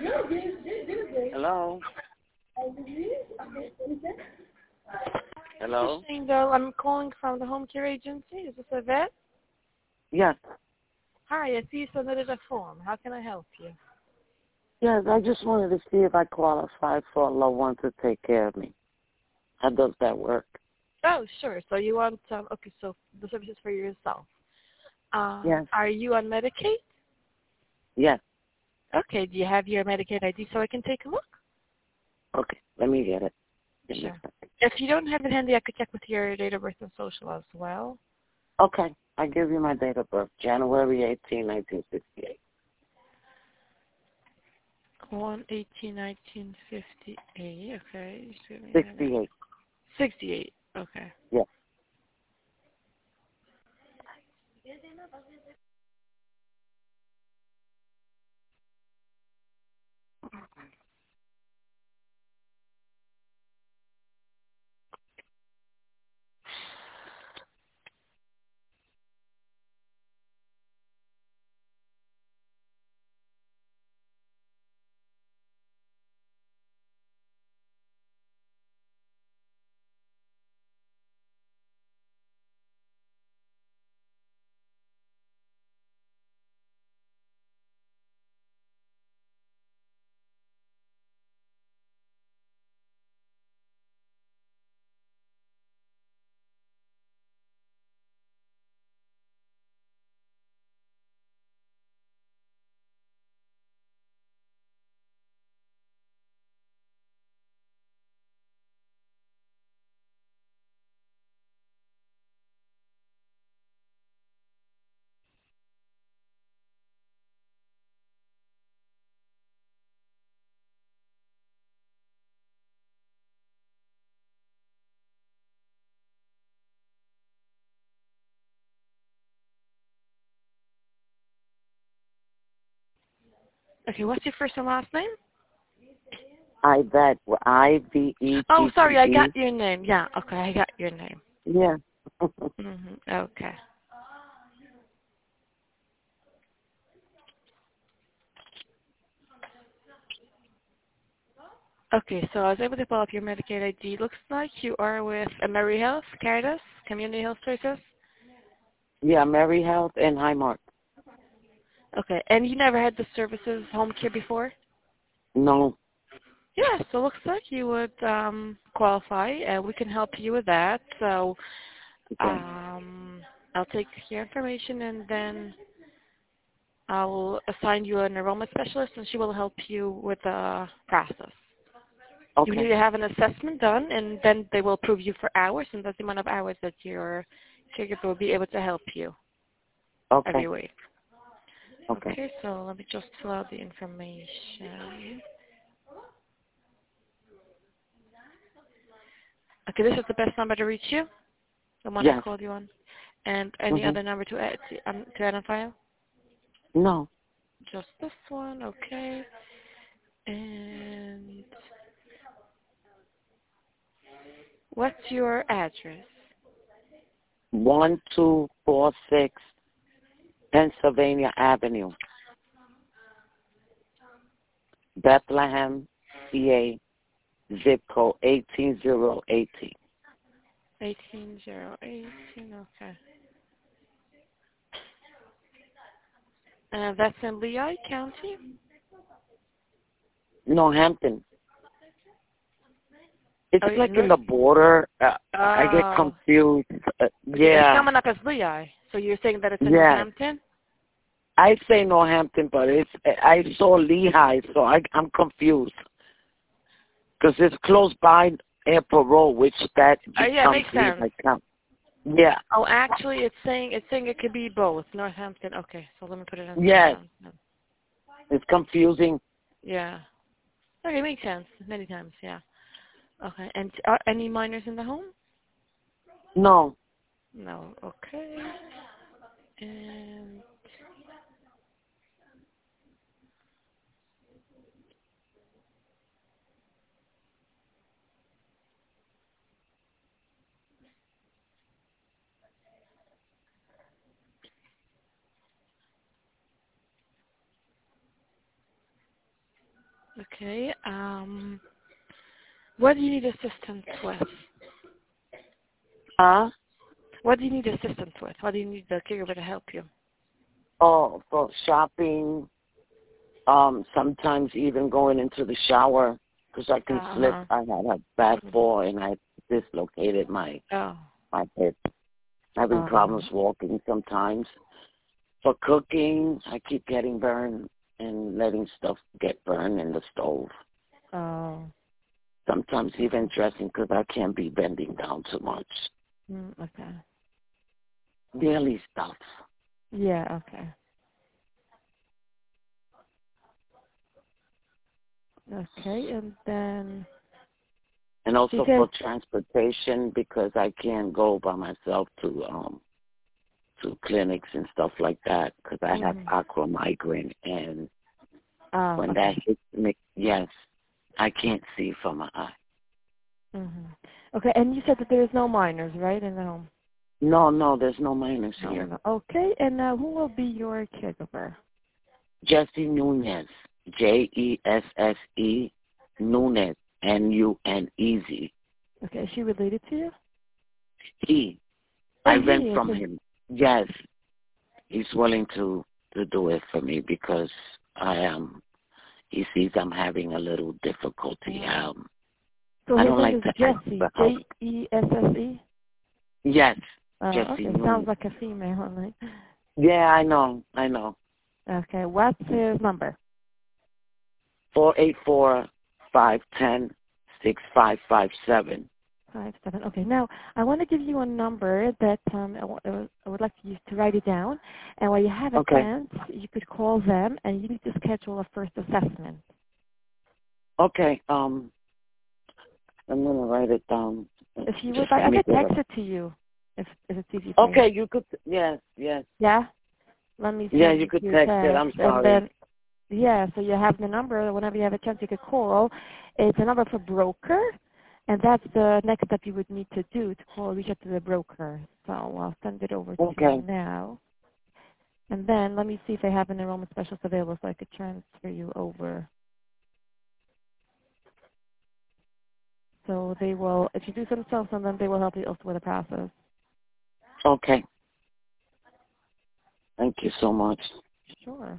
Hello? Hello? Single. I'm calling from the home care agency. Is this Yvette? Yes. Hi, I see you submitted a form. How can I help you? Yes, I just wanted to see if I qualify for a loved one to take care of me. How does that work? Oh, sure. So you want okay, so the service is for yourself. Yes. Are you on Medicaid? Yes. Okay, do you have your Medicaid ID so I can take a look? Okay, let me get it. Give me a Sure. second. If you don't have it handy, I could check with your date of birth and social as well. Okay, I give you my date of birth, January 18, 1968. 1/18/1958. Okay. Just give me a minute. 68. 68. Okay. Yes. Okay, what's your first and last name? Yvette, I-V-E-T-T-E. Oh, sorry, I got your name. Yeah, okay, I got your name. Yeah. Okay. Okay, so I was able to pull up your Medicaid ID. Looks like you are with Mary Health, Caritas, Community Health Choices. Yeah, Mary Health and Highmark. Okay, and you never had the services home care before? No. Yeah, so it looks like you would qualify, and we can help you with that. So Okay. I'll take your information, and then I'll assign you an enrollment specialist, and she will help you with the process. You need Okay. to have an assessment done, and then they will approve you for hours, and that's the amount of hours that your caregiver will be able to help you every Okay. week. Okay. Okay, so let me just fill out the information. Okay, this is the best number to reach you, the one I Yes. called you on. And any Mm-hmm. other number to add to identify? No. Just this one, okay. And what's your address? 1246 Pennsylvania Avenue, Bethlehem, PA, zip code 18018. 18018, okay. That's in Lehigh County? Northampton. It's Oh, like in the border. I get oh. confused. Okay, it's Yeah. coming up as Lehigh. So you're saying that it's in Yeah. Northampton? I say Northampton, but I saw Lehigh, so I'm confused. Because it's close by Airport Road, which that Yeah, becomes makes sense. Lehigh County. Yeah. Oh, actually, it's saying it could be both Northampton. Okay, so let me put it in. Yes. Northampton. It's confusing. Yeah. Okay, makes sense. Many times, yeah. Okay, and any minors in the home? No. No. Okay. And Okay. What do you need assistance with? Huh? What do you need assistance with? What do you need the caregiver to help you? Oh, for shopping. Sometimes even going into the shower because I can slip. I had a bad fall and I dislocated my hip. Having problems walking sometimes. For cooking, I keep getting burned and letting stuff get burned in the stove. Oh. Sometimes even dressing because I can't be bending down too much. Okay. Daily stuff. Yeah, okay. Okay, and then... And also for transportation because I can't go by myself to clinics and stuff like that because I have aqua migraine and when that hits me, yes, I can't see from my eye. Okay, and you said that there's no minors, right, in the home? No, there's no minors here. No. Okay, and who will be your caregiver? Jesse Nunez, Jesse Nunez, Nunez. Okay, is she related to you? I rent from him. Yes, he's willing to do it for me because he sees I'm having a little difficulty. So I his don't name like is to Jesse, Jesse? Yes, Okay, Jesse Nunez. sounds like a female, right? Yeah, I know. Okay, what's his number? 484-510-6557. 57. Okay, now I want to give you a number that I would like you to write it down. And when you have a chance, you could call them and you need to schedule a first assessment. Okay, I'm going to write it down. If you would like, I could text it to you if it's easy for you. Okay, you could, yes. Yeah? Let me see. Yeah, you could text it, I'm sorry. And then, so you have the number. Whenever you have a chance, you could call. It's a number for broker. And that's the next step you would need to do to reach out to the broker. So I'll send it over to you now. And then let me see if I have an enrollment specialist available so I could transfer you over. So they will introduce themselves and then they will help you also with the process. Okay. Thank you so much. Sure.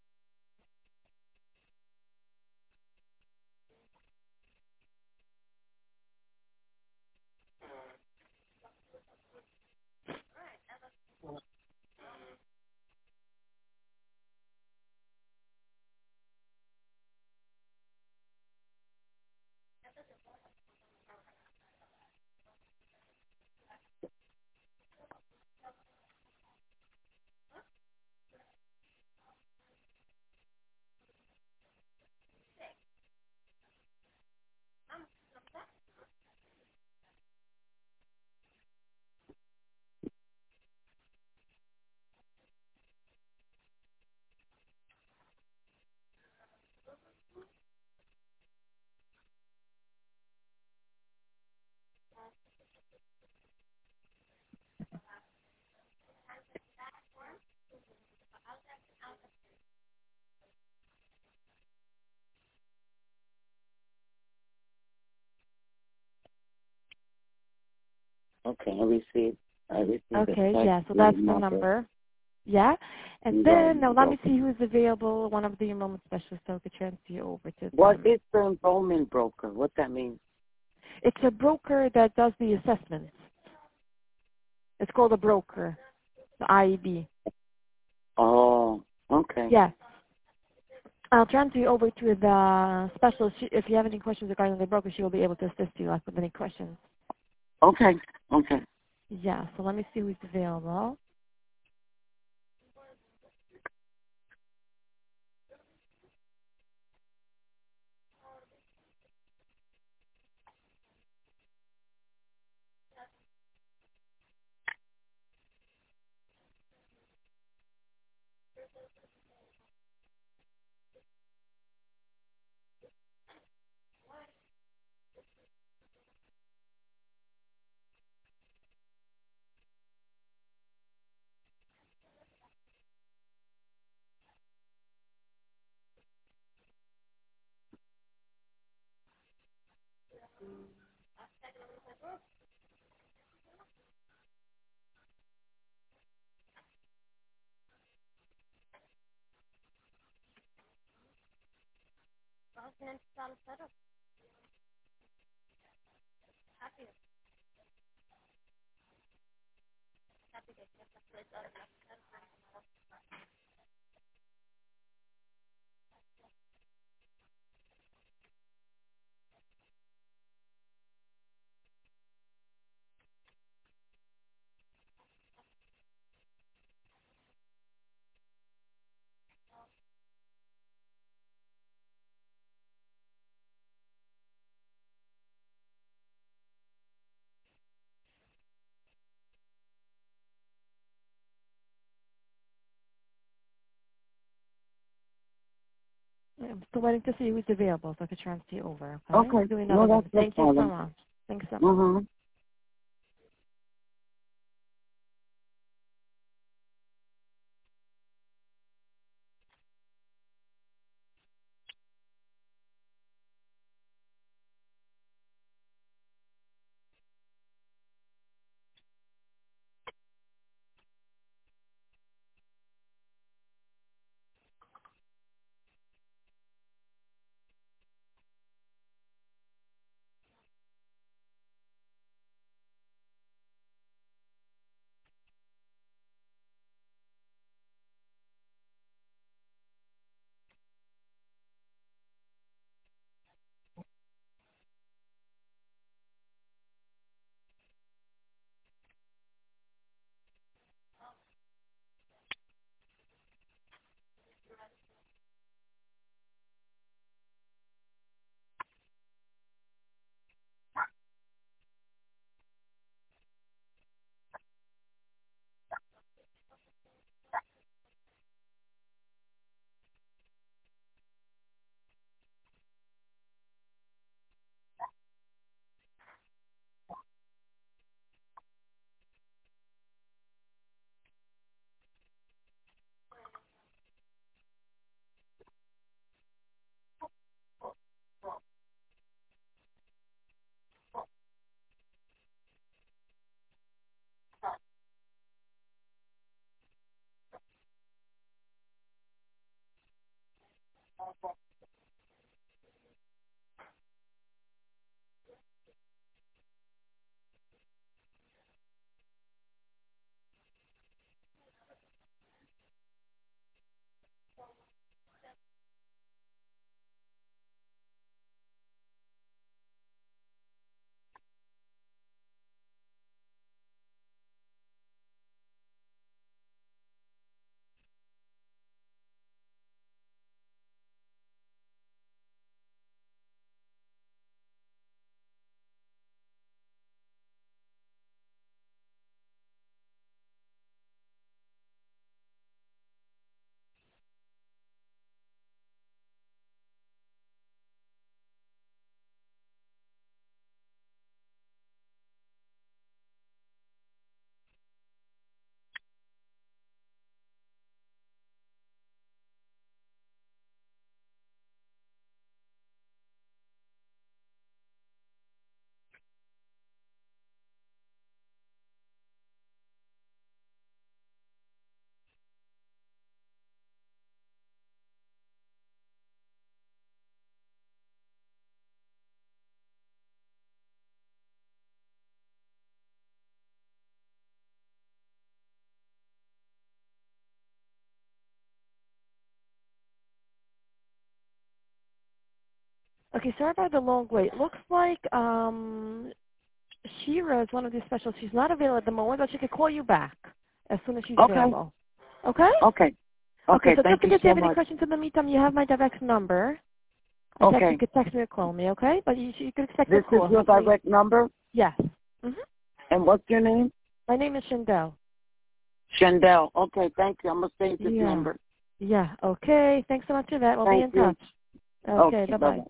Okay, I received Okay, yeah, so that's the number. Yeah. And then, now let me see who's available, one of the enrollment specialists, so I could transfer you over to them. What is the enrollment broker? What that means? It's a broker that does the assessments. It's called a broker, the IEB. Oh, okay. Yeah. I'll transfer you over to the specialist. If you have any questions regarding the broker, she will be able to assist you with any questions. Okay. Yeah, so let me see who's available. I'm still waiting to see who's available so I can transfer you over. Okay. Doing No, another that's one. Thank you so problem. much. Thanks so much. Mm-hmm. Okay, sorry about the long wait. Looks like Shira is one of these specialists. She's not available at the moment, but she could call you back as soon as she's available. Okay? Okay. Okay, so Thank just in you case you so have any much. questions in the meantime, you have my direct number. Okay. You could text me or call me, okay? But you could expect a This call. is your direct number? Yes. And what's your name? My name is Shandell. Shandell. Okay, thank you. I'm going to save this number. Yeah, okay. Thanks so much for that. We'll be in touch. Okay, bye-bye.